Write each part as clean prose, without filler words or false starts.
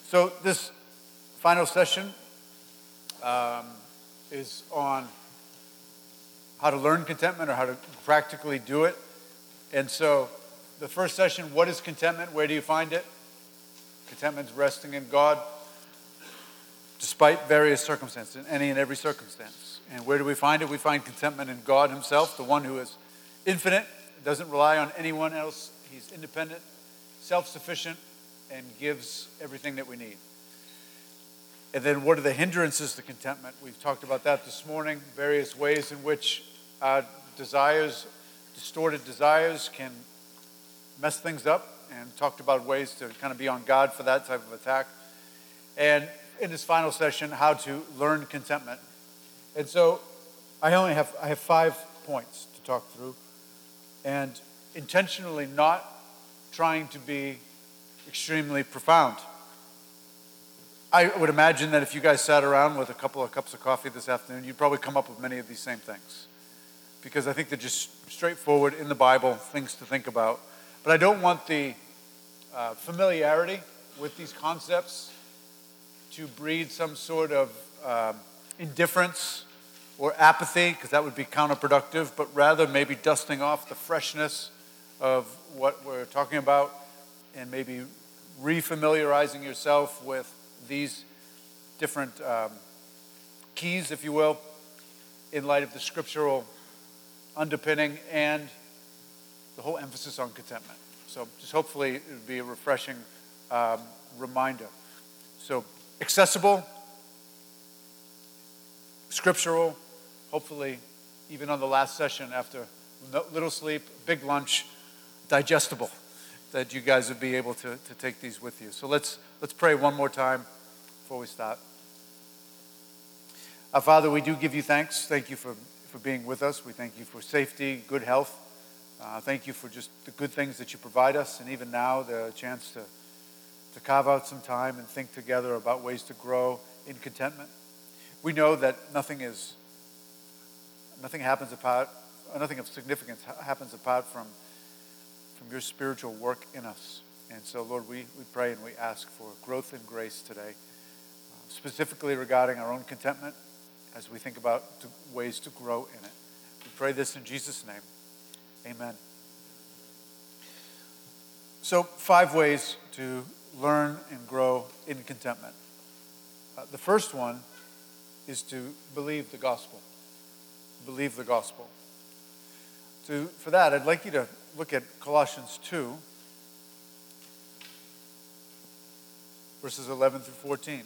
So this final session is on how to learn contentment or how to practically do it. And so the first session, what is contentment? Where do you find it? Contentment is resting in God despite various circumstances, in any and every circumstance. And where do we find it? We find contentment in God himself, the one who is infinite, doesn't rely on anyone else. He's independent, self-sufficient, and gives everything that we need. And then what are the hindrances to contentment? We've talked about that this morning, various ways in which our desires, distorted desires, can mess things up, and talked about ways to kind of be on guard for that type of attack. And in this final session, how to learn contentment. And so I have 5 points to talk through, and intentionally not trying to be extremely profound. I would imagine that if you guys sat around with a couple of cups of coffee this afternoon, you'd probably come up with many of these same things, because I think they're just straightforward in the Bible, things to think about. But I don't want the familiarity with these concepts to breed some sort of indifference or apathy, because that would be counterproductive, but rather maybe dusting off the freshness of what we're talking about and maybe refamiliarizing yourself with these different keys, if you will, in light of the scriptural underpinning and the whole emphasis on contentment. So just hopefully it would be a refreshing reminder. So accessible, scriptural, hopefully even on the last session after little sleep, big lunch, digestible, that you guys would be able to take these with you. So let's pray one more time before we start. Our Father, we do give you thanks. Thank you for being with us. We thank you for safety, good health. Thank you for just the good things that you provide us, and even now the chance to carve out some time and think together about ways to grow in contentment. We know that nothing of significance happens apart from your spiritual work in us. And so, Lord, we pray and we ask for growth and grace today, specifically regarding our own contentment as we think about ways to grow in it. We pray this in Jesus' name. Amen. So 5 ways to learn and grow in contentment. The first one is to believe the gospel. Believe the gospel. For that, I'd like you to look at Colossians 2, verses 11 through 14.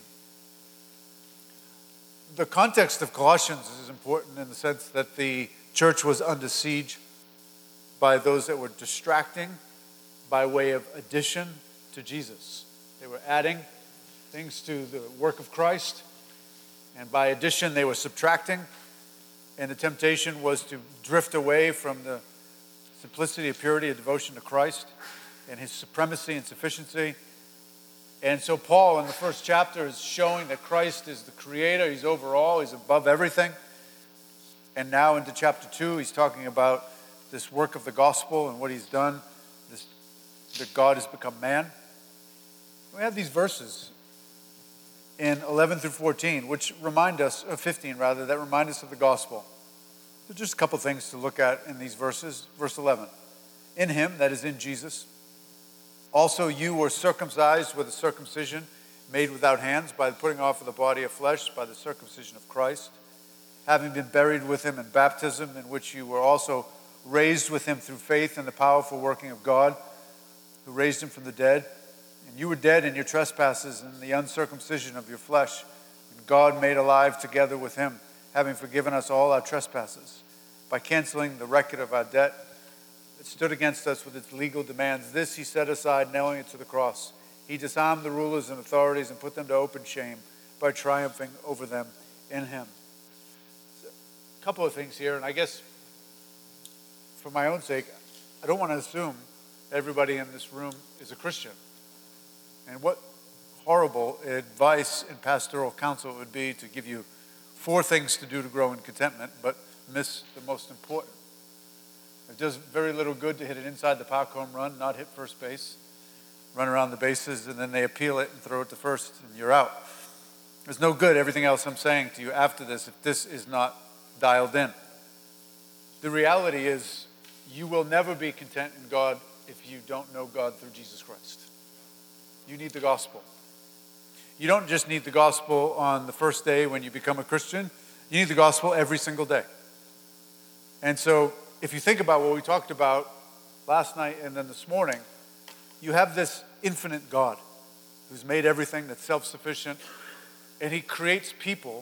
The context of Colossians is important in the sense that the church was under siege by those that were distracting by way of addition to Jesus. They were adding things to the work of Christ, and by addition they were subtracting, and the temptation was to drift away from the simplicity of purity of devotion to Christ and his supremacy and sufficiency. And so Paul in the first chapter is showing that Christ is the creator, he's over all, he's above everything. And now into chapter 2, he's talking about this work of the gospel and what he's done, that God has become man. We have these verses in 11 through 14, which remind us, 15 rather, that remind us of the gospel. There's just a couple things to look at in these verses. Verse 11, in him, that is in Jesus, also you were circumcised with a circumcision made without hands by the putting off of the body of flesh by the circumcision of Christ, having been buried with him in baptism, in which you were also raised with him through faith in the powerful working of God, who raised him from the dead. And you were dead in your trespasses and the uncircumcision of your flesh, and God made alive together with him, having forgiven us all our trespasses, by canceling the record of our debt that stood against us with its legal demands. This he set aside, nailing it to the cross. He disarmed the rulers and authorities and put them to open shame by triumphing over them in him. A couple of things here, and I guess for my own sake, I don't want to assume everybody in this room is a Christian. And what horrible advice and pastoral counsel it would be to give you 4 things to do to grow in contentment, but miss the most important. It does very little good to hit an inside the park home run, not hit first base. run around the bases, and then they appeal it and throw it to first, and you're out. There's no good, everything else I'm saying to you after this, if this is not dialed in. The reality is, you will never be content in God if you don't know God through Jesus Christ. You need the gospel. You don't just need the gospel on the first day when you become a Christian. You need the gospel every single day. And so, if you think about what we talked about last night and then this morning, you have this infinite God who's made everything, that's self-sufficient, and he creates people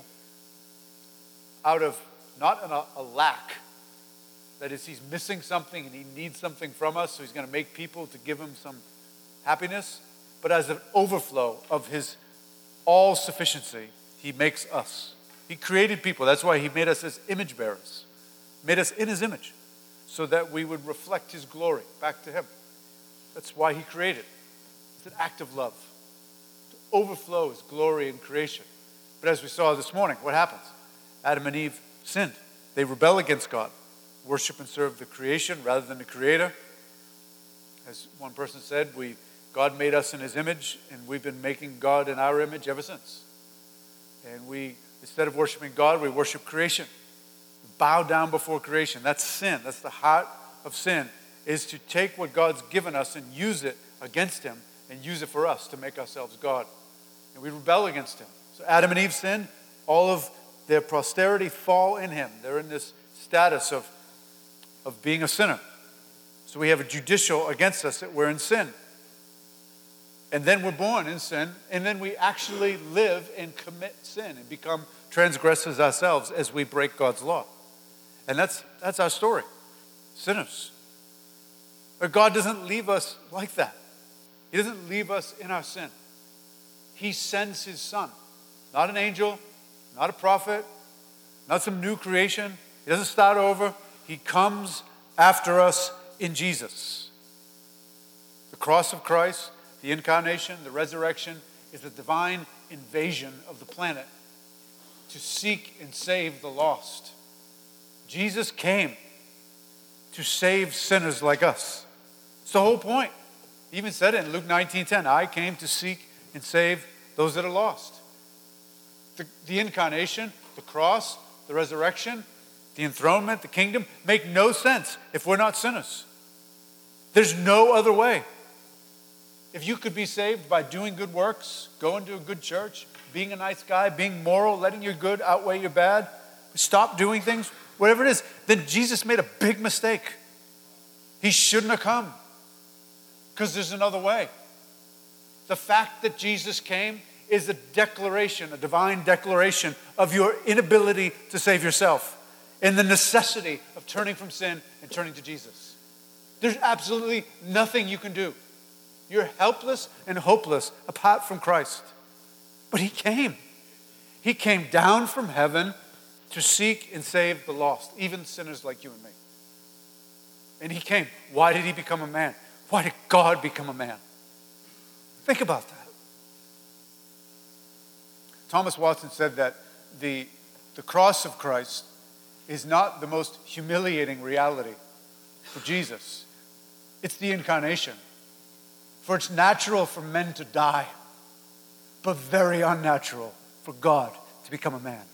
out of not a lack. That is, he's missing something and he needs something from us, so he's going to make people to give him some happiness. But as an overflow of his all-sufficiency, he makes us. He created people. That's why he made us as image bearers. Made us in his image so that we would reflect his glory back to him. That's why he created. It's an act of love. To overflow his glory in creation. But as we saw this morning, what happens? Adam and Eve sinned. They rebel against God. Worship and serve the creation rather than the creator. As one person said, God made us in his image, and we've been making God in our image ever since. And instead of worshiping God, we worship creation. We bow down before creation. That's sin. That's the heart of sin, is to take what God's given us and use it against him and use it for us to make ourselves God. And we rebel against him. So Adam and Eve sinned. All of their posterity fall in him. They're in this status of being a sinner. So we have a judicial against us that we're in sin. And then we're born in sin, and then we actually live and commit sin and become transgressors ourselves as we break God's law. And that's our story. Sinners. But God doesn't leave us like that. He doesn't leave us in our sin. He sends his son. Not an angel, not a prophet, not some new creation. He doesn't start over. He comes after us in Jesus. The cross of Christ, the incarnation, the resurrection, is a divine invasion of the planet to seek and save the lost. Jesus came to save sinners like us. It's the whole point. He even said it in Luke 19:10, I came to seek and save those that are lost. The incarnation, the cross, the resurrection, the enthronement, the kingdom, make no sense if we're not sinners. There's no other way. If you could be saved by doing good works, going to a good church, being a nice guy, being moral, letting your good outweigh your bad, stop doing things, whatever it is, then Jesus made a big mistake. He shouldn't have come because there's another way. The fact that Jesus came is a declaration, a divine declaration of your inability to save yourself and the necessity of turning from sin and turning to Jesus. There's absolutely nothing you can do. You're helpless and hopeless apart from Christ. But he came. He came down from heaven to seek and save the lost, even sinners like you and me. And he came. Why did he become a man? Why did God become a man? Think about that. Thomas Watson said that the cross of Christ is not the most humiliating reality for Jesus. It's the incarnation. For it's natural for men to die, but very unnatural for God to become a man.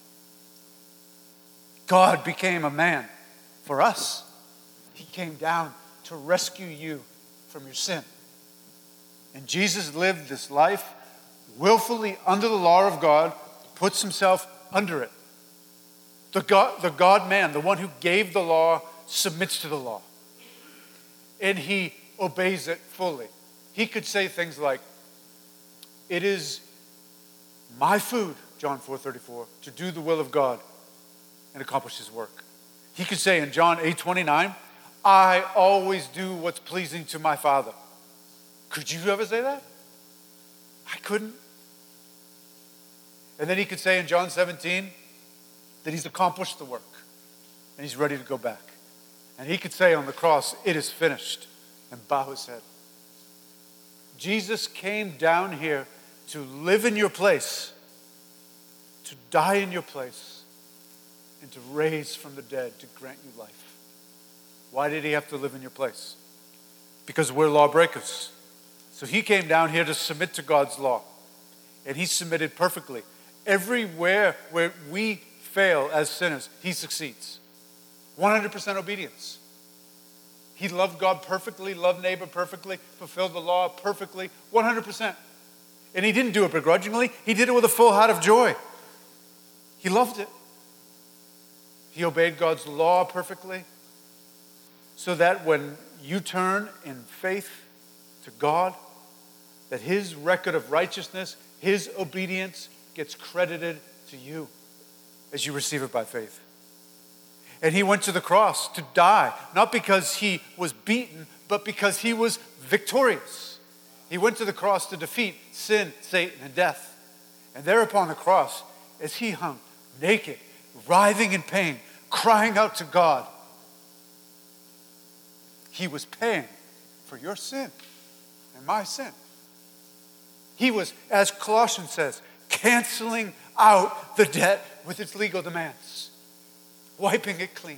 God became a man for us. He came down to rescue you from your sin. And Jesus lived this life willfully under the law of God, puts himself under it. The God-man, the one who gave the law, submits to the law. And he obeys it fully. He could say things like, it is my food, John 4:34, to do the will of God and accomplish his work. He could say in John 8:29, I always do what's pleasing to my Father. Could you ever say that? I couldn't. And then he could say in John 17 that he's accomplished the work and he's ready to go back. And he could say on the cross, it is finished, and bow his head. Jesus came down here to live in your place, to die in your place, and to raise from the dead to grant you life. Why did he have to live in your place? Because we're lawbreakers. So he came down here to submit to God's law. And he submitted perfectly. Everywhere where we fail as sinners, he succeeds. 100% obedience. He loved God perfectly, loved neighbor perfectly, fulfilled the law perfectly, 100%. And he didn't do it begrudgingly. He did it with a full heart of joy. He loved it. He obeyed God's law perfectly, so that when you turn in faith to God, that his record of righteousness, his obedience gets credited to you as you receive it by faith. And he went to the cross to die, not because he was beaten, but because he was victorious. He went to the cross to defeat sin, Satan, and death. And there upon the cross, as he hung naked, writhing in pain, crying out to God, he was paying for your sin and my sin. He was, as Colossians says, canceling out the debt with its legal demands, wiping it clean,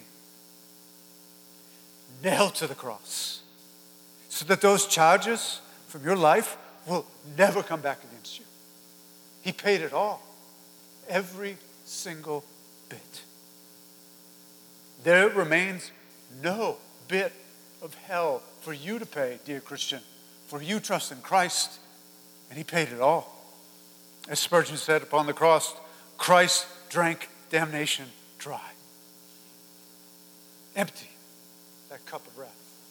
nailed to the cross, so that those charges from your life will never come back against you. He paid it all, every single bit. There remains no bit of hell for you to pay, dear Christian, for you trust in Christ, and he paid it all. As Spurgeon said upon the cross, Christ drank damnation dry. Empty that cup of wrath.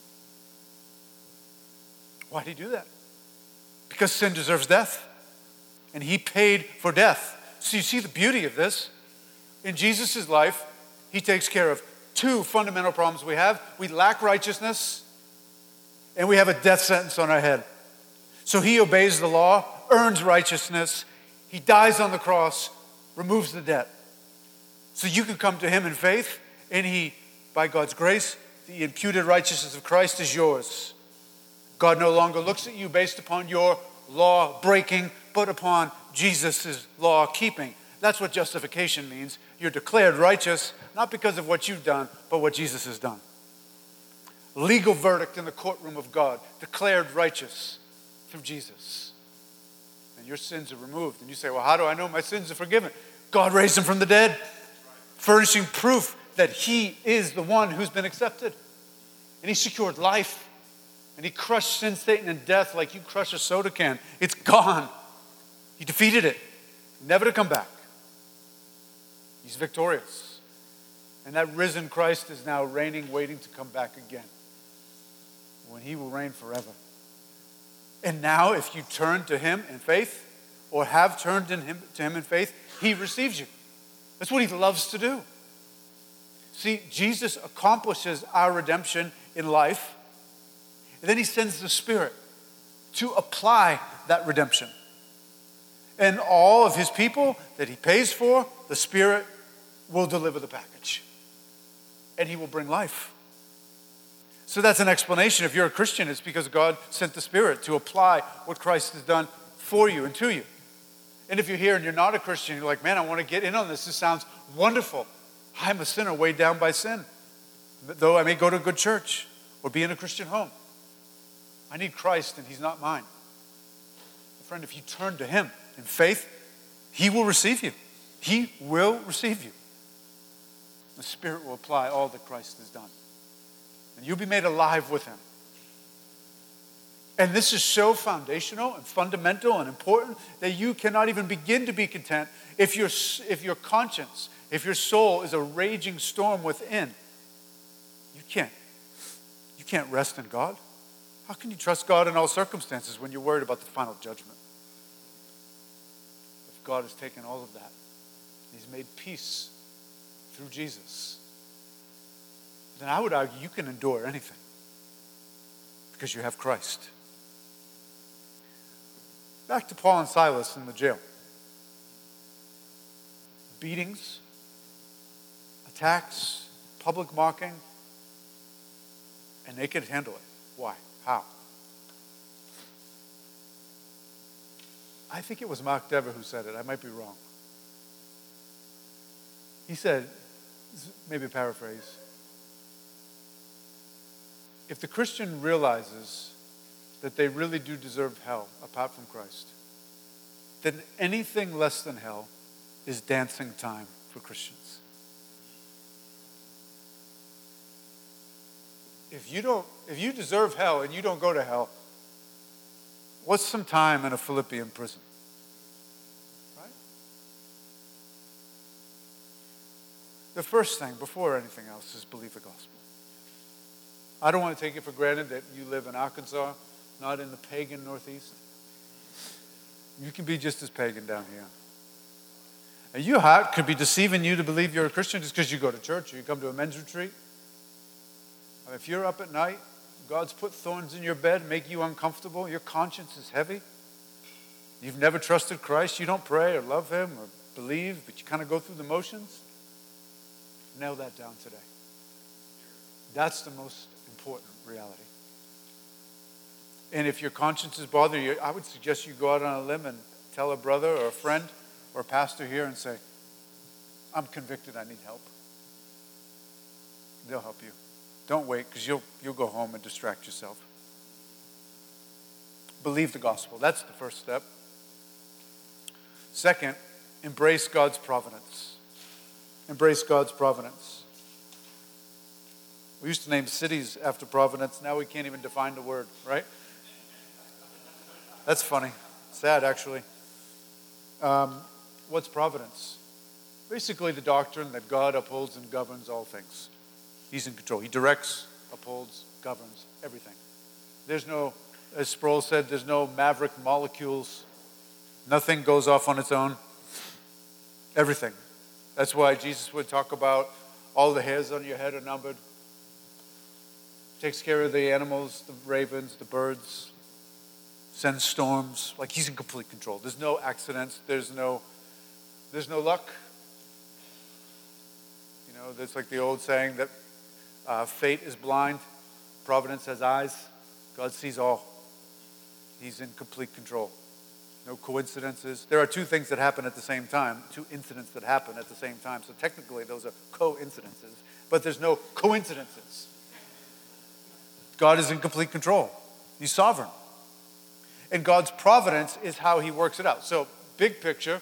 Why did he do that? Because sin deserves death, and he paid for death. So you see the beauty of this. In Jesus' life, he takes care of two fundamental problems we have. We lack righteousness, and we have a death sentence on our head. So he obeys the law, earns righteousness. He dies on the cross, removes the debt. So you can come to him in faith, and he, by God's grace, the imputed righteousness of Christ is yours. God no longer looks at you based upon your law breaking, but upon Jesus' law keeping. That's what justification means. You're declared righteous, not because of what you've done, but what Jesus has done. Legal verdict in the courtroom of God, declared righteous through Jesus. And your sins are removed. And you say, well, how do I know my sins are forgiven? God raised him from the dead, furnishing proof that he is the one who's been accepted. And he secured life. And he crushed sin, Satan, and death like you crush a soda can. It's gone. He defeated it, never to come back. He's victorious. And that risen Christ is now reigning, waiting to come back again, when he will reign forever. And now, if you turn to him in faith, or have turned to him in faith, he receives you. That's what he loves to do. See, Jesus accomplishes our redemption in life, and then he sends the Spirit to apply that redemption. And all of his people that he pays for, the Spirit will deliver the package. And he will bring life. So that's an explanation. If you're a Christian, it's because God sent the Spirit to apply what Christ has done for you and to you. And if you're here and you're not a Christian, you're like, man, I want to get in on this. This sounds wonderful. I'm a sinner weighed down by sin. Though I may go to a good church or be in a Christian home, I need Christ and he's not mine. Friend, if you turn to him in faith, he will receive you. He will receive you. The Spirit will apply all that Christ has done. And you'll be made alive with him. And this is so foundational and fundamental and important that you cannot even begin to be content if your conscience, if your soul is a raging storm within. You can't rest in God. How can you trust God in all circumstances when you're worried about the final judgment? If God has taken all of that, he's made peace through Jesus, then I would argue you can endure anything because you have Christ. Back to Paul and Silas in the jail. Beatings, attacks, public mocking, and they could handle it. Why? How? I think it was Mark Dever who said it. I might be wrong. He said, maybe a paraphrase, if the Christian realizes that they really do deserve hell apart from Christ, then anything less than hell is dancing time for Christians. If you deserve hell and you don't go to hell, what's some time in a Philippian prison? Right? The first thing, before anything else, is believe the gospel. I don't want to take it for granted that you live in Arkansas, not in the pagan Northeast. You can be just as pagan down here. And your heart could be deceiving you to believe you're a Christian just because you go to church or you come to a men's retreat. I mean, if you're up at night, God's put thorns in your bed, make you uncomfortable, your conscience is heavy. You've never trusted Christ, you don't pray or love Him or believe, but you kind of go through the motions. Nail that down today. That's the most important reality. And if your conscience is bothering you, I would suggest you go out on a limb and tell a brother or a friend or a pastor here and say, I'm convicted, I need help. They'll help you. Don't wait, because you'll go home and distract yourself. Believe the gospel. That's the first step. Second, embrace God's providence. Embrace God's providence. We used to name cities after providence. Now we can't even define the word, right? That's funny. Sad, actually. What's providence? Basically the doctrine that God upholds and governs all things. He's in control. He directs, upholds, governs everything. There's no, as Sproul said, there's no maverick molecules. Nothing goes off on its own. Everything. That's why Jesus would talk about all the hairs on your head are numbered. Takes care of the animals, the ravens, the birds. Sends storms. Like He's in complete control. There's no accidents. There's no luck. You know, there's like the old saying that fate is blind, providence has eyes. God sees all. He's in complete control. No coincidences. There are two things that happen at the same time, two incidents that happen at the same time. So technically those are coincidences, but there's no coincidences. God is in complete control. He's sovereign. And God's providence is how He works it out. So big picture,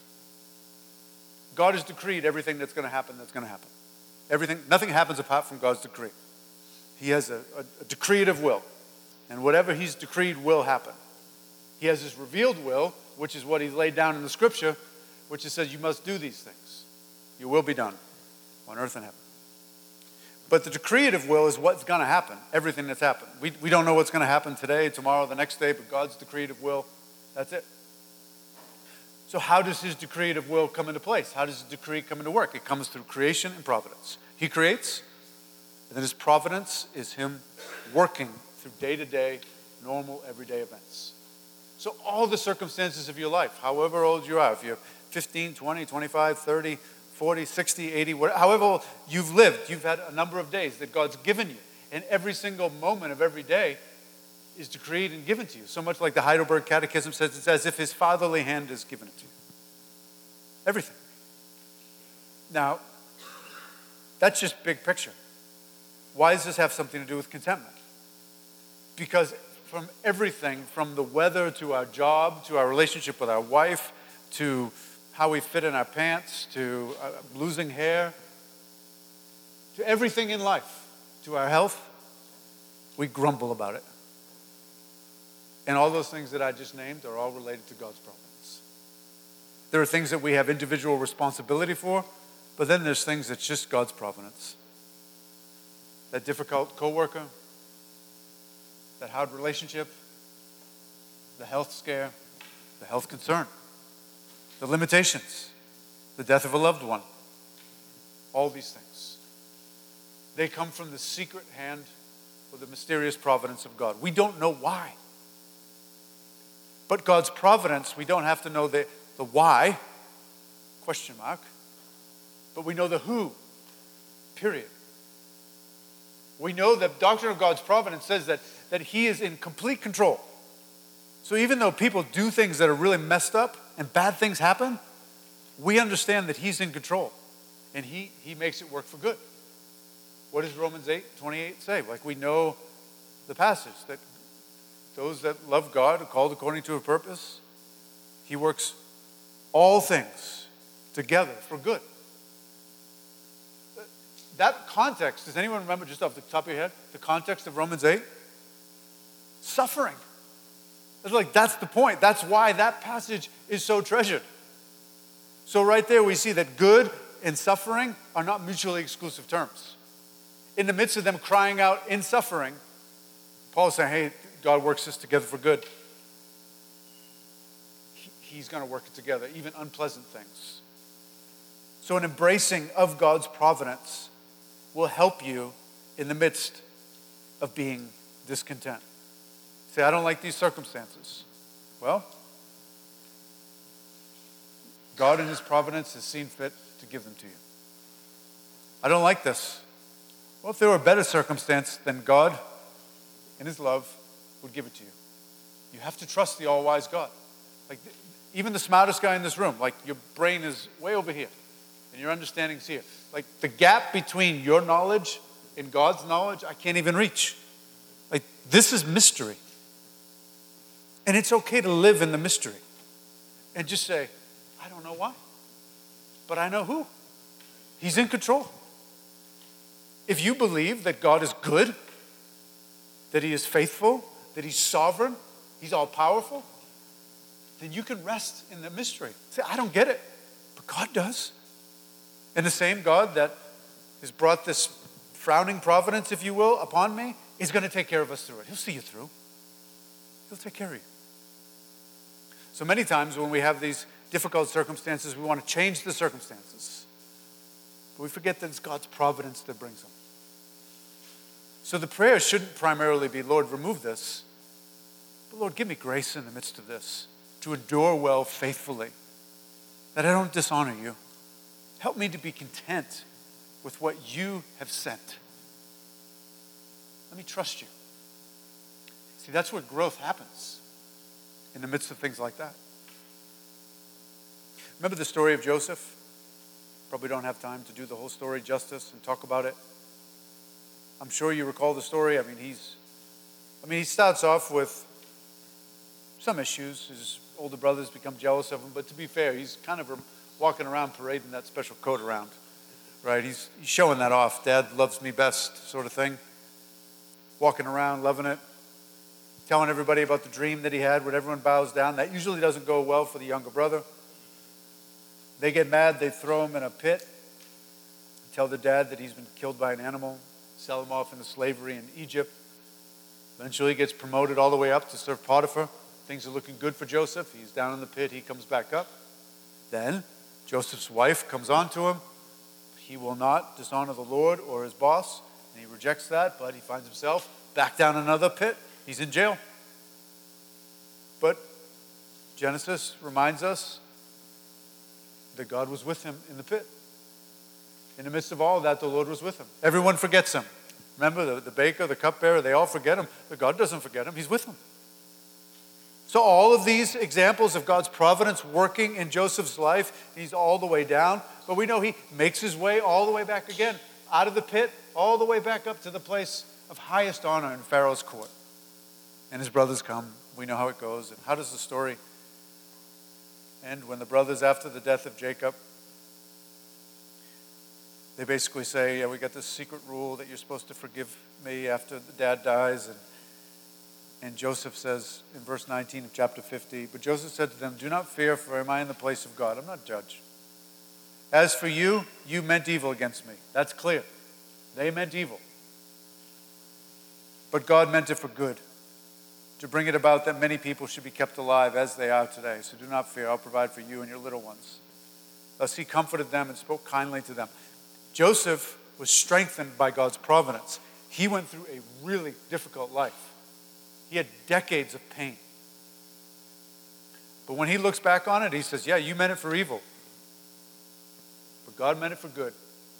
God has decreed everything that's going to happen that's going to happen. Nothing happens apart from God's decree. He has a decreative will. And whatever He's decreed will happen. He has His revealed will, which is what He's laid down in the Scripture, which says you must do these things. Your will be done on earth and heaven. But the decreative will is what's going to happen, everything that's happened. We don't know what's going to happen today, tomorrow, the next day, but God's decreative will, that's it. So how does His decreative will come into place? How does His decree come into work? It comes through creation and providence. He creates, and then His providence is Him working through day-to-day, normal, everyday events. So all the circumstances of your life, however old you are, if you're 15, 20, 25, 30, 40, 60, 80, however old you've lived, you've had a number of days that God's given you. And every single moment of every day is decreed and given to you. So much like the Heidelberg Catechism says, it's as if His fatherly hand has given it to you. Everything. Now, that's just big picture. Why does this have something to do with contentment? Because from everything, from the weather to our job, to our relationship with our wife, to how we fit in our pants, to losing hair, to everything in life, to our health, we grumble about it. And all those things that I just named are all related to God's providence. There are things that we have individual responsibility for, but then there's things that's just God's providence. That difficult coworker, that hard relationship, the health scare, the health concern, the limitations, the death of a loved one, all these things. They come from the secret hand or the mysterious providence of God. We don't know why. But God's providence, we don't have to know the why, question mark, but we know the who, period. We know that doctrine of God's providence says that He is in complete control. So even though people do things that are really messed up and bad things happen, we understand that He's in control and He makes it work for good. What does Romans 8:28 say? Like we know the passage that those that love God are called according to a purpose. He works all things together for good. That context, does anyone remember just off the top of your head, the context of Romans 8? Suffering. It's like, that's the point. That's why that passage is so treasured. So right there we see that good and suffering are not mutually exclusive terms. In the midst of them crying out in suffering, Paul is saying, hey, God works this together for good. He's going to work it together, even unpleasant things. So an embracing of God's providence will help you in the midst of being discontent. Say, I don't like these circumstances. Well, God in his providence has seen fit to give them to you. I don't like this. Well, if there were a better circumstance, then God in his love would give it to you. You have to trust the all-wise God. Like, even the smartest guy in this room, like, your brain is way over here and your understanding is here. Like, the gap between your knowledge and God's knowledge, I can't even reach. Like, this is mystery. And it's okay to live in the mystery and just say, I don't know why, but I know who. He's in control. If you believe that God is good, that he is faithful, that he's sovereign, he's all-powerful, then you can rest in the mystery. Say, I don't get it, but God does. And the same God that has brought this frowning providence, if you will, upon me, is going to take care of us through it. He'll see you through. He'll take care of you. So many times when we have these difficult circumstances, we want to change the circumstances. But we forget that it's God's providence that brings them. So the prayer shouldn't primarily be, Lord, remove this. But Lord, give me grace in the midst of this to endure well faithfully, that I don't dishonor you. Help me to be content with what you have sent. Let me trust you. See, that's where growth happens, in the midst of things like that. Remember the story of Joseph? Probably don't have time to do the whole story justice and talk about it. I'm sure you recall the story. He starts off with some issues. His older brothers become jealous of him, but to be fair, he's kind of walking around parading that special coat around, right? He's showing that off. Dad loves me best sort of thing. Walking around, loving it. Telling everybody about the dream that he had when everyone bows down. That usually doesn't go well for the younger brother. They get mad, they throw him in a pit. Tell the dad that he's been killed by an animal. Sell him off into slavery in Egypt. Eventually he gets promoted all the way up to serve Potiphar. Things are looking good for Joseph. He's down in the pit, he comes back up. Then Joseph's wife comes on to him. He will not dishonor the Lord or his boss. And he rejects that, but he finds himself back down another pit. He's in jail. But Genesis reminds us that God was with him in the pit. In the midst of all that, the Lord was with him. Everyone forgets him. Remember, the baker, the cupbearer, they all forget him. But God doesn't forget him. He's with him. So all of these examples of God's providence working in Joseph's life, he's all the way down. But we know he makes his way all the way back again, out of the pit, all the way back up to the place of highest honor in Pharaoh's court. And his brothers come. We know how it goes. And how does the story end? When the brothers, after the death of Jacob, they basically say, yeah, we got this secret rule that you're supposed to forgive me after the dad dies. And Joseph says in verse 19 of chapter 50, but Joseph said to them, do not fear, for am I in the place of God? I'm not judge. As for you, you meant evil against me. That's clear. They meant evil. But God meant it for good, to bring it about that many people should be kept alive as they are today. So do not fear, I'll provide for you and your little ones. Thus he comforted them and spoke kindly to them. Joseph was strengthened by God's providence. He went through a really difficult life. He had decades of pain. But when he looks back on it, he says, yeah, you meant it for evil. But God meant it for good.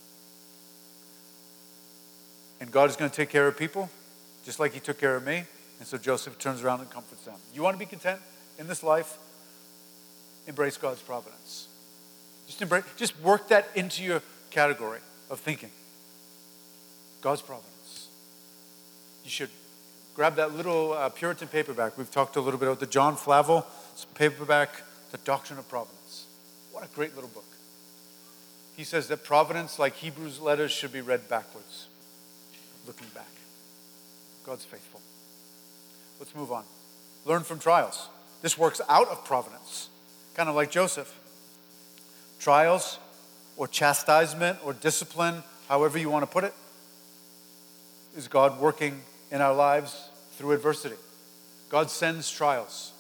And God is going to take care of people, just like he took care of me. And so Joseph turns around and comforts them. You want to be content in this life? Embrace God's providence. Just work that into your category of thinking. God's providence. You should Grab that little Puritan paperback. We've talked a little bit about the John Flavel paperback, The Doctrine of Providence. What a great little book. He says that providence, like Hebrews letters, should be read backwards, looking back. God's faithful. Let's move on. Learn from trials. This works out of providence, kind of like Joseph. Trials or chastisement or discipline, however you want to put it, is God working in our lives through adversity. God sends trials.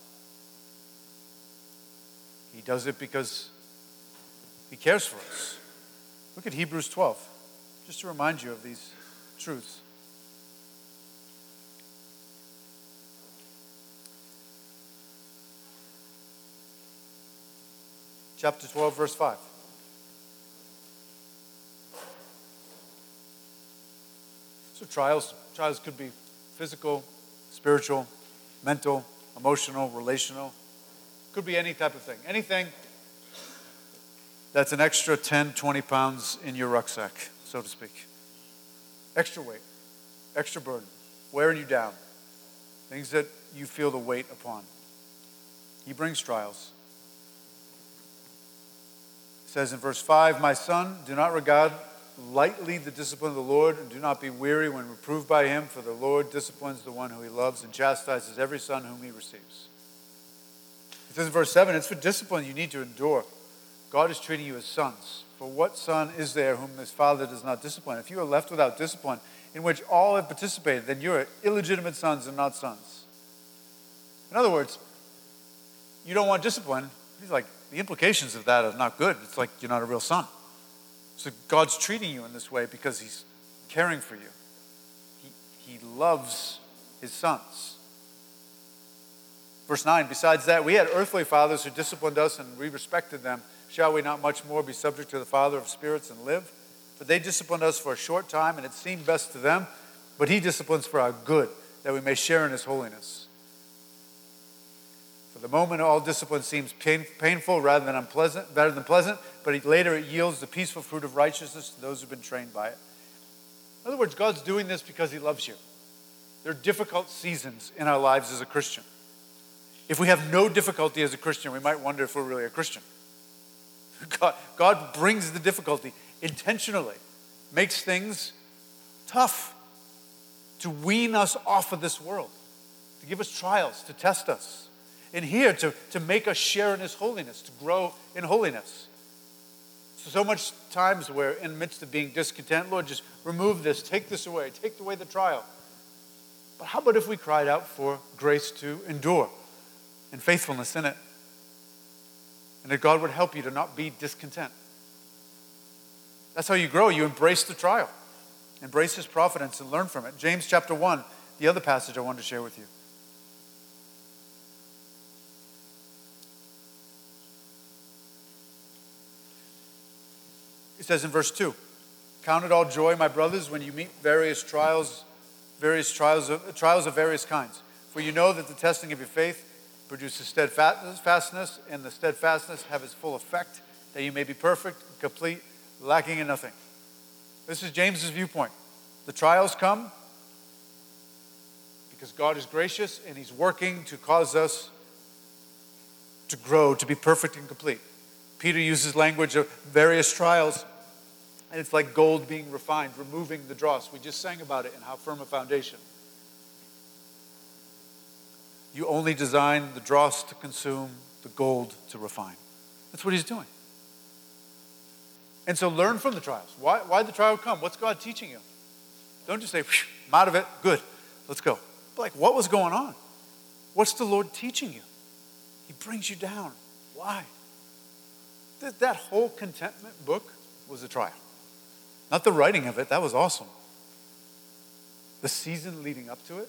He does it because he cares for us. Look at Hebrews 12, just to remind you of these truths. Chapter 12, verse 5. So trials could be physical, spiritual, mental, emotional, relational. Could be any type of thing. Anything that's an extra 10, 20 pounds in your rucksack, so to speak. Extra weight, extra burden, wearing you down. Things that you feel the weight upon. He brings trials. It says in verse 5, "My son, do not regard lightly the discipline of the Lord, and do not be weary when reproved by him, for the Lord disciplines the one who he loves and chastises every son whom he receives." It says in verse 7, it's for discipline you need to endure. God is treating you as sons. For what son is there whom his father does not discipline? If you are left without discipline, in which all have participated, then you are illegitimate sons and not sons. In other words, you don't want discipline. He's like, the implications of that are not good. It's like you're not a real son. So God's treating you in this way because he's caring for you. He loves his sons. Verse 9, besides that, we had earthly fathers who disciplined us and we respected them. Shall we not much more be subject to the Father of spirits and live? For they disciplined us for a short time, and it seemed best to them, but he disciplines for our good, that we may share in his holiness. For the moment, all discipline seems painful rather than pleasant, but later it yields the peaceful fruit of righteousness to those who've been trained by it. In other words, God's doing this because he loves you. There are difficult seasons in our lives as a Christian. If we have no difficulty as a Christian, we might wonder if we're really a Christian. God brings the difficulty intentionally, makes things tough to wean us off of this world, to give us trials, to test us. And here, to make us share in his holiness, to grow in holiness. So much times we're in the midst of being discontent. Lord, just remove this, take this away, take away the trial. But how about if we cried out for grace to endure and faithfulness in it? And that God would help you to not be discontent. That's how you grow. You embrace the trial. Embrace his providence and learn from it. James chapter 1, the other passage I wanted to share with you. It says in verse 2, "Count it all joy, my brothers, when you meet trials of various kinds. For you know that the testing of your faith produces steadfastness, and the steadfastness have its full effect, that you may be perfect, complete, lacking in nothing." This is James's viewpoint. The trials come because God is gracious and he's working to cause us to grow, to be perfect and complete. Peter uses language of various trials, and it's like gold being refined, removing the dross. We just sang about it in How Firm a Foundation. You only design the dross to consume, the gold to refine. That's what he's doing. And so learn from the trials. Why the trial come? What's God teaching you? Don't just say, I'm out of it, good, let's go. But like, what was going on? What's the Lord teaching you? He brings you down. Why? That whole contentment book was a trial. Not the writing of it, that was awesome. The season leading up to it.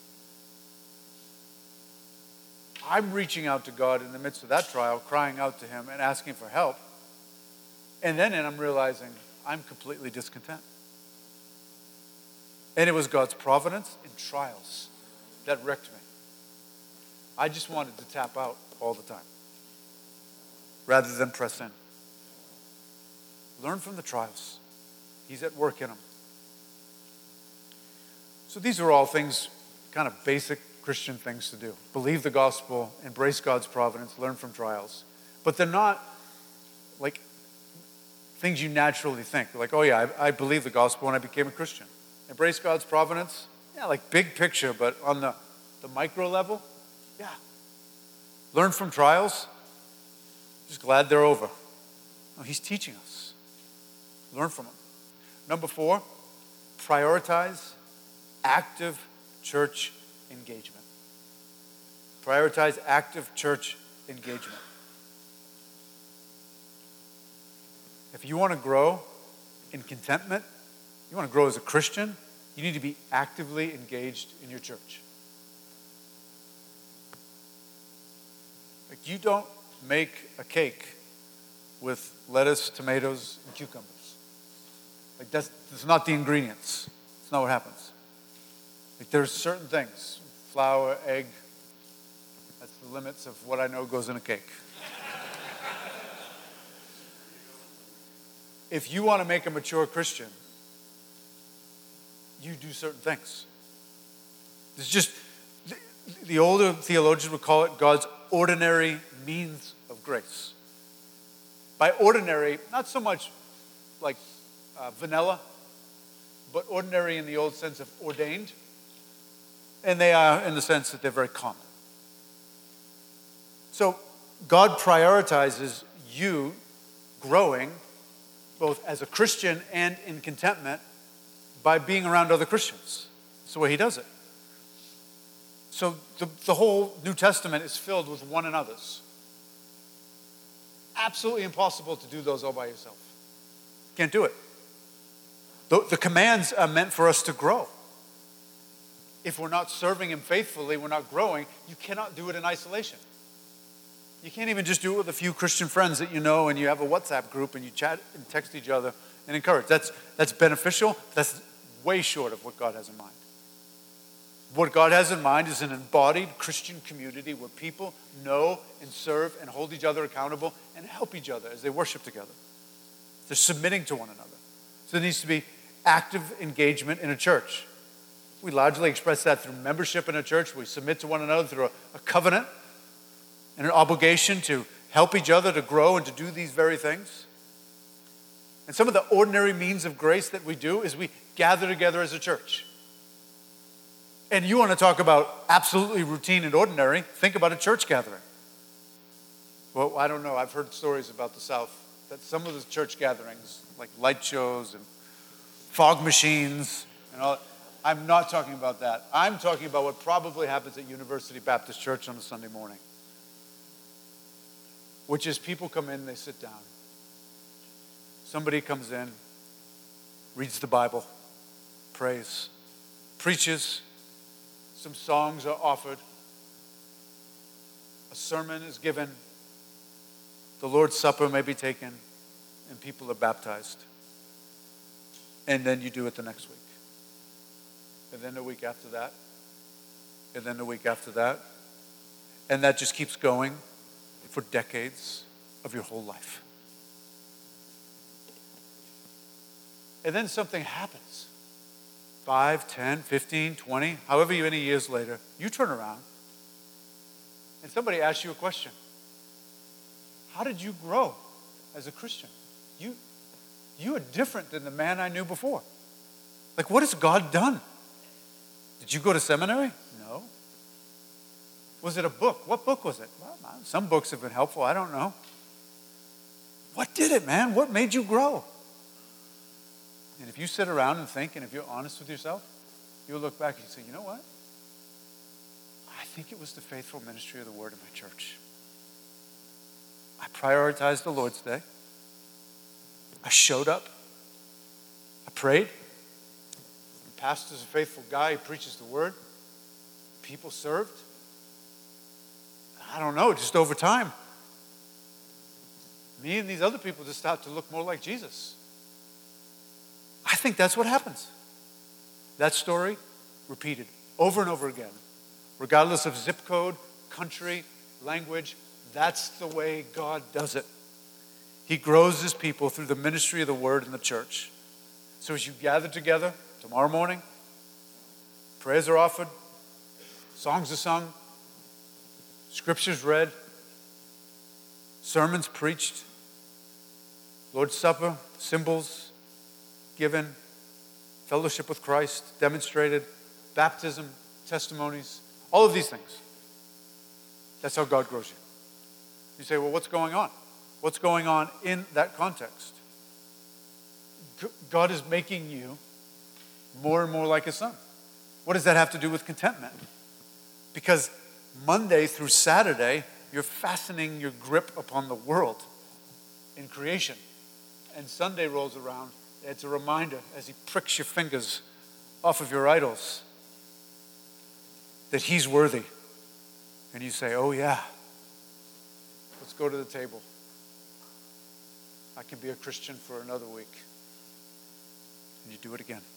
I'm reaching out to God in the midst of that trial, crying out to him and asking for help. And then I'm realizing I'm completely discontent. And it was God's providence in trials that wrecked me. I just wanted to tap out all the time rather than press in. Learn from the trials. He's at work in them. So these are all things kind of basic Christian things to do. Believe the gospel, embrace God's providence, learn from trials. But they're not like things you naturally think. Like, oh yeah, I believe the gospel when I became a Christian. Embrace God's providence. Yeah, like big picture, but on the micro level, yeah. Learn from trials. Just glad they're over. No, he's teaching us. Learn from them. Number 4, prioritize active church engagement. Prioritize active church engagement. If you want to grow in contentment, you want to grow as a Christian, you need to be actively engaged in your church. Like, you don't make a cake with lettuce, tomatoes, and cucumbers. Like, that's not the ingredients. That's not what happens. Like, there's certain things, flour, egg, that's the limits of what I know goes in a cake. If you want to make a mature Christian, you do certain things. It's just, the older theologians would call it God's ordinary means of grace. By ordinary, not so much like vanilla, but ordinary in the old sense of ordained. And they are in the sense that they're very common. So God prioritizes you growing both as a Christian and in contentment by being around other Christians. That's the way he does it. So the whole New Testament is filled with one another's. Absolutely impossible to do those all by yourself. Can't do it. The commands are meant for us to grow. If we're not serving him faithfully, we're not growing. You cannot do it in isolation. You can't even just do it with a few Christian friends that you know and you have a WhatsApp group and you chat and text each other and encourage. That's beneficial. That's way short of what God has in mind. What God has in mind is an embodied Christian community where people know and serve and hold each other accountable and help each other as they worship together. They're submitting to one another. So there needs to be active engagement in a church. We largely express that through membership in a church. We submit to one another through a covenant and an obligation to help each other to grow and to do these very things. And some of the ordinary means of grace that we do is we gather together as a church. And you want to talk about absolutely routine and ordinary, think about a church gathering. Well, I don't know. I've heard stories about the South that some of the church gatherings, like light shows and fog machines and all, I'm not talking about that. I'm talking about what probably happens at University Baptist Church on a Sunday morning, which is people come in, they sit down. Somebody comes in, reads the Bible, prays, preaches, some songs are offered, a sermon is given, the Lord's Supper may be taken, and people are baptized. And then you do it the next week. And then the week after that. And then the week after that. And that just keeps going for decades of your whole life. And then something happens. 5, 10, 15, 20, however many years later, you turn around and somebody asks you a question. How did you grow as a Christian? You are different than the man I knew before. Like, what has God done? Did you go to seminary? No. Was it a book? What book was it? Well, some books have been helpful. I don't know. What did it, man? What made you grow? And if you sit around and think, and if you're honest with yourself, you'll look back and you say, you know what? I think it was the faithful ministry of the word in my church. I prioritized the Lord's Day. I showed up. I prayed. The pastor's a faithful guy. He preaches the word. People served. I don't know, just over time, me and these other people just start to look more like Jesus. I think that's what happens. That story repeated over and over again, regardless of zip code, country, language. That's the way God does it. He grows his people through the ministry of the word in the church. So as you gather together tomorrow morning, prayers are offered, Songs are sung, scriptures read, sermons preached, Lord's Supper, symbols given, fellowship with Christ demonstrated, baptism, testimonies, all of these things. That's how God grows you. You say, well, what's going on? What's going on in that context? God is making you more and more like his son. What does that have to do with contentment? Because Monday through Saturday, you're fastening your grip upon the world in creation. And Sunday rolls around, it's a reminder as he pricks your fingers off of your idols that he's worthy. And you say, oh yeah, let's go to the table. I can be a Christian for another week. And you do it again.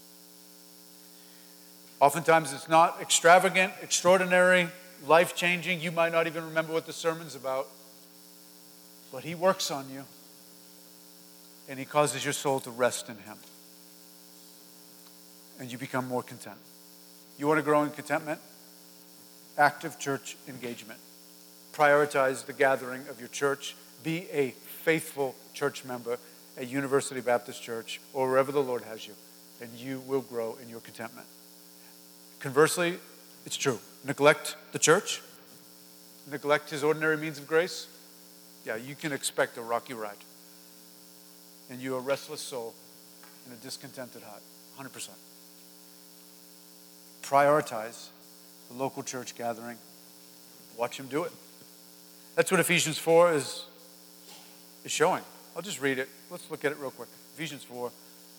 Oftentimes it's not extravagant, extraordinary, life-changing. You might not even remember what the sermon's about. But he works on you. And he causes your soul to rest in him. And you become more content. You want to grow in contentment? Active church engagement. Prioritize the gathering of your church. Be a faithful church member at University Baptist Church or wherever the Lord has you. And you will grow in your contentment. Conversely, it's true. Neglect the church. Neglect his ordinary means of grace. Yeah, you can expect a rocky ride. And you a restless soul and a discontented heart. 100%. Prioritize the local church gathering. Watch him do it. That's what Ephesians 4 is showing. I'll just read it. Let's look at it real quick. Ephesians 4.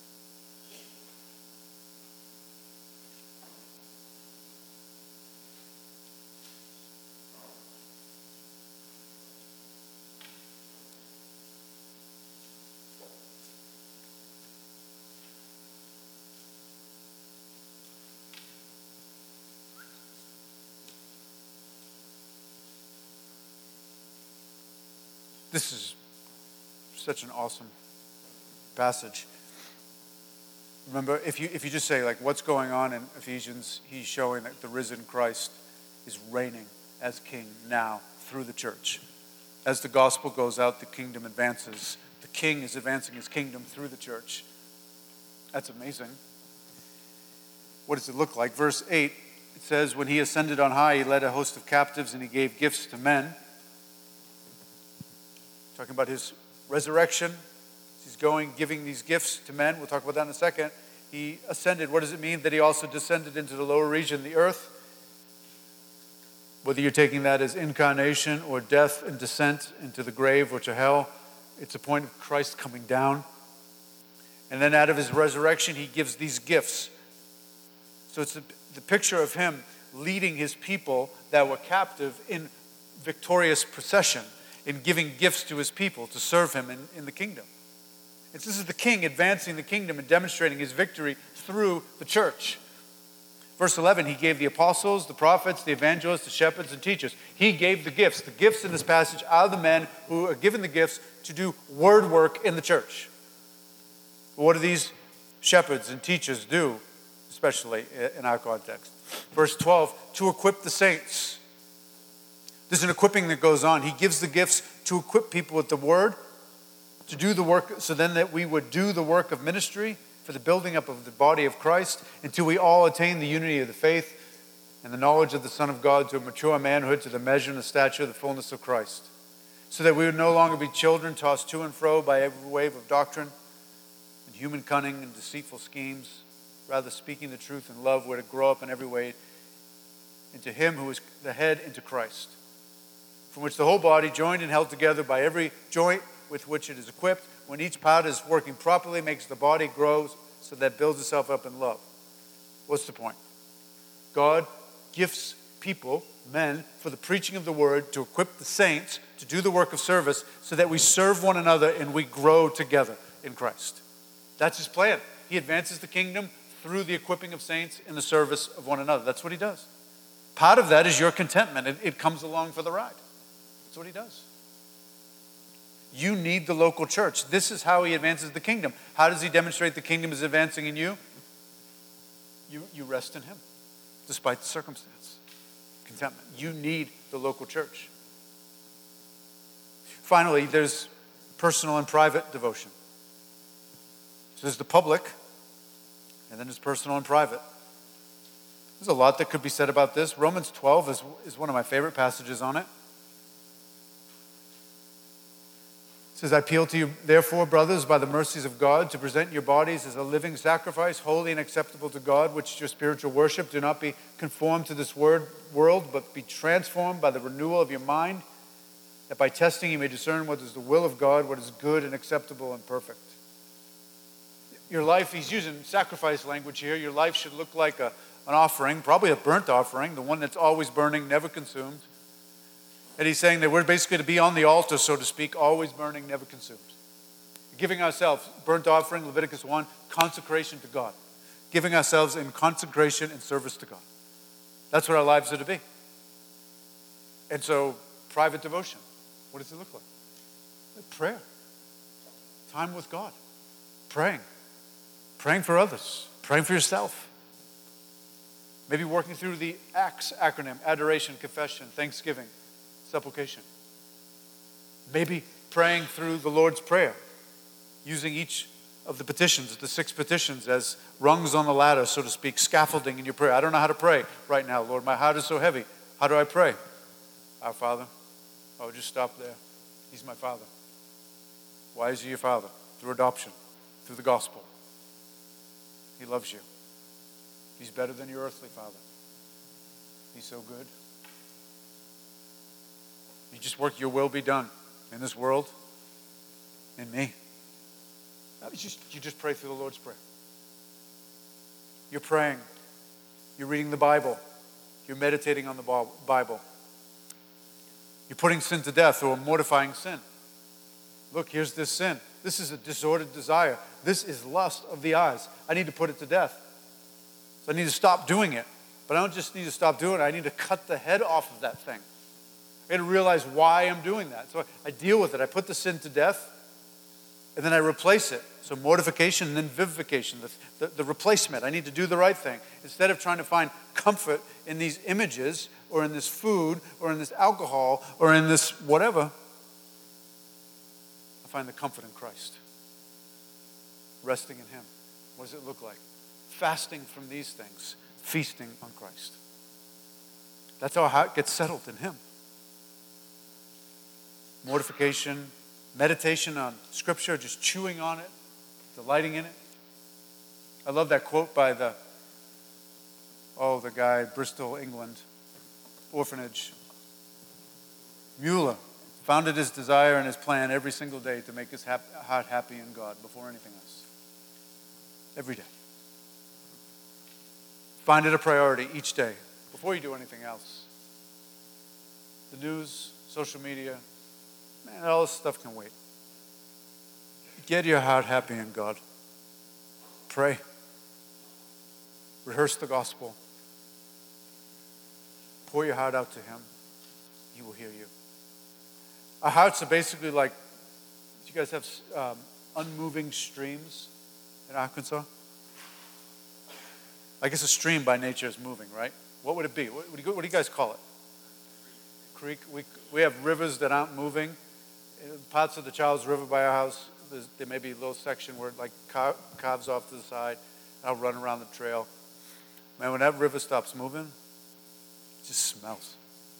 This is such an awesome passage. Remember, if you just say, like, what's going on in Ephesians, he's showing that the risen Christ is reigning as king now through the church. As the gospel goes out, the kingdom advances. The king is advancing his kingdom through the church. That's amazing. What does it look like? Verse 8, it says, when he ascended on high, he led a host of captives and he gave gifts to men. Talking about his resurrection. He's going, giving these gifts to men. We'll talk about that in a second. He ascended. What does it mean that he also descended into the lower region, the earth? Whether you're taking that as incarnation or death and descent into the grave or to hell, it's a point of Christ coming down. And then out of his resurrection, he gives these gifts. So it's the picture of him leading his people that were captive in victorious procession, in giving gifts to his people to serve him in the kingdom. This is the king advancing the kingdom and demonstrating his victory through the church. Verse 11, he gave the apostles, the prophets, the evangelists, the shepherds, and teachers. He gave the gifts. The gifts in this passage are the men who are given the gifts to do word work in the church. What do these shepherds and teachers do, especially in our context? Verse 12, to equip the saints. There's an equipping that goes on. He gives the gifts to equip people with the word, to do the work, so then that we would do the work of ministry for the building up of the body of Christ until we all attain the unity of the faith and the knowledge of the Son of God to a mature manhood, to the measure and the stature of the fullness of Christ. So that we would no longer be children tossed to and fro by every wave of doctrine and human cunning and deceitful schemes. Rather, speaking the truth in love, we're to grow up in every way into him who is the head, into Christ, from which the whole body, joined and held together by every joint with which it is equipped, when each part is working properly, makes the body grow so that it builds itself up in love. What's the point? God gifts people, men, for the preaching of the word, to equip the saints to do the work of service so that we serve one another and we grow together in Christ. That's his plan. He advances the kingdom through the equipping of saints in the service of one another. That's what he does. Part of that is your contentment. It comes along for the ride. That's what he does. You need the local church. This is how he advances the kingdom. How does he demonstrate the kingdom is advancing in you? You rest in him, despite the circumstance. contentment. You need the local church. Finally, there's personal and private devotion. So there's the public, and then there's personal and private. There's a lot that could be said about this. Romans 12 is one of my favorite passages on it. It says, I appeal to you, therefore, brothers, by the mercies of God, to present your bodies as a living sacrifice, holy and acceptable to God, which is your spiritual worship. Do not be conformed to this world, but be transformed by the renewal of your mind, that by testing you may discern what is the will of God, what is good and acceptable and perfect. Your life, he's using sacrifice language here. Your life should look like an offering, probably a burnt offering, the one that's always burning, never consumed. And he's saying that we're basically to be on the altar, so to speak, always burning, never consumed. Giving ourselves, burnt offering, Leviticus 1, consecration to God. Giving ourselves in consecration and service to God. That's what our lives are to be. And so, private devotion, what does it look like? Prayer. Time with God. Praying. Praying for others. Praying for yourself. Maybe working through the ACTS acronym, adoration, confession, thanksgiving, supplication. Maybe praying through the Lord's Prayer, using each of the petitions, the 6 petitions, as rungs on the ladder, so to speak, scaffolding in your prayer. I don't know how to pray right now, Lord. My heart is so heavy. How do I pray? Our Father. Oh, just stop there. He's my Father. Why is he your Father? Through adoption, through the gospel. He loves you. He's better than your earthly father. He's so good. You just work, your will be done in this world, in me. You just pray through the Lord's Prayer. You're praying. You're reading the Bible. You're meditating on the Bible. You're putting sin to death or mortifying sin. Look, here's this sin. This is a disordered desire. This is lust of the eyes. I need to put it to death. So I need to stop doing it. But I don't just need to stop doing it. I need to cut the head off of that thing. I got to realize why I'm doing that. So I deal with it. I put the sin to death, and then I replace it. So mortification and then vivification, the replacement. I need to do the right thing. Instead of trying to find comfort in these images or in this food or in this alcohol or in this whatever, I find the comfort in Christ. Resting in him. What does it look like? Fasting from these things. Feasting on Christ. That's how our heart gets settled in him. Mortification, meditation on Scripture, just chewing on it, delighting in it. I love that quote by the guy, Bristol, England, orphanage. Mueller founded his desire and his plan every single day to make his heart happy in God before anything else. Every day. Find it a priority each day before you do anything else. The news, social media, man, all this stuff can wait. Get your heart happy in God. Pray. Rehearse the gospel. Pour your heart out to him. He will hear you. Our hearts are basically like, do you guys have unmoving streams in Arkansas? I guess a stream by nature is moving, right? What would it be? What do you guys call it? Creek. We have rivers that aren't moving. In parts of the Charles River by our house, there may be a little section where it like carves off to the side. I'll run around the trail. Man, when that river stops moving, it just smells.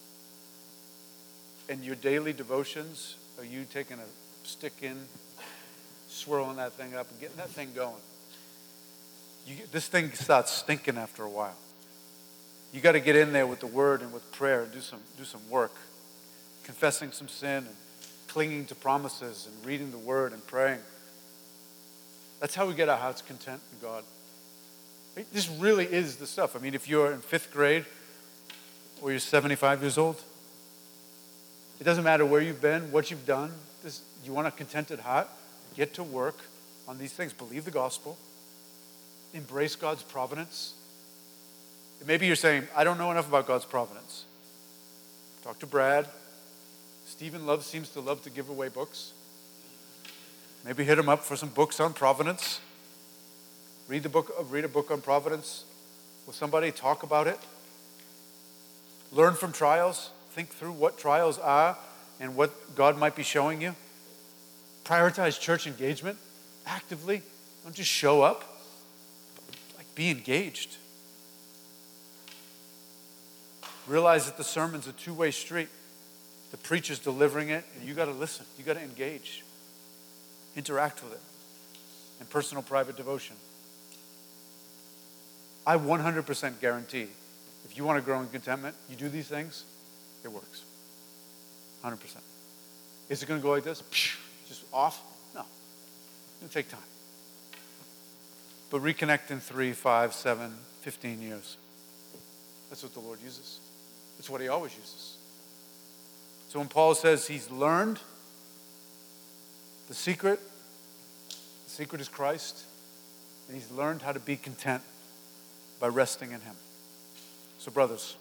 And your daily devotions, are you taking a stick in, swirling that thing up, and getting that thing going? This thing starts stinking after a while. You got to get in there with the word and with prayer and do some work. Confessing some sin and clinging to promises and reading the word and praying. That's how we get our hearts content in God. This really is the stuff. I mean, if you're in 5th grade or you're 75 years old, it doesn't matter where you've been, what you've done. You want a contented heart? Get to work on these things. Believe the gospel. Embrace God's providence. Maybe you're saying, I don't know enough about God's providence. Talk to Brad. Stephen seems to love to give away books. Maybe hit him up for some books on providence. Read a book on providence with somebody. Talk about it. Learn from trials. Think through what trials are and what God might be showing you. Prioritize church engagement actively. Don't just show up. Like, be engaged. Realize that the sermon's a two-way street. The preacher's delivering it, and you got to listen. You got to engage. Interact with it. And personal private devotion. I 100% guarantee if you want to grow in contentment, you do these things, it works. 100%. Is it going to go like this? Just off? No. It's going to take time. But reconnect in 3, 5, 7, 15 years. That's what the Lord uses. It's what he always uses. So when Paul says he's learned the secret is Christ, and he's learned how to be content by resting in him. So brothers,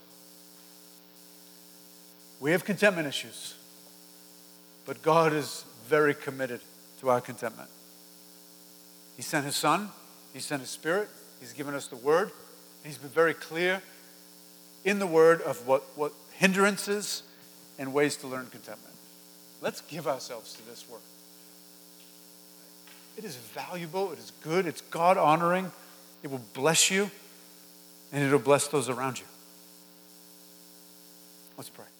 we have contentment issues, but God is very committed to our contentment. He sent his Son, he sent his Spirit, he's given us the Word, and he's been very clear in the Word of what hindrances and ways to learn contentment. Let's give ourselves to this work. It is valuable, it is good, it's God-honoring, it will bless you, and it'll bless those around you. Let's pray.